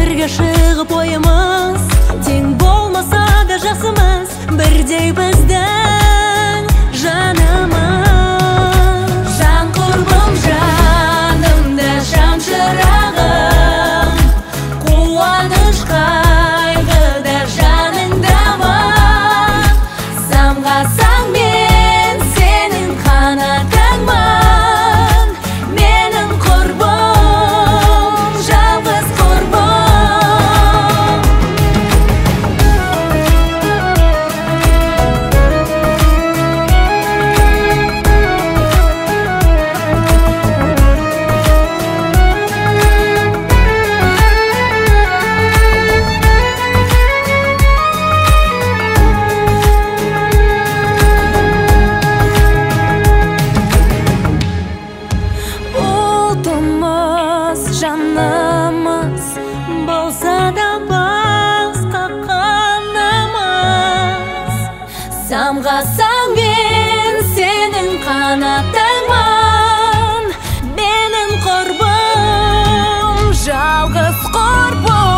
бірге шығып ойымыз тең болмаса да жақсымыз бірдей біздің жанымыз. Жан құрбым, жанымда жан шырағым, қуаныш қайғыда жаныңдамын. Самғасаң мен сенің қанатыңмын, менің құрбым, жалғыз құрбым. Ұлтымыз, жанымыз болса да басқа қанымыз. Самғасаң мен сенің қанатыңмын, менің құрбым, жалғыз құрбым.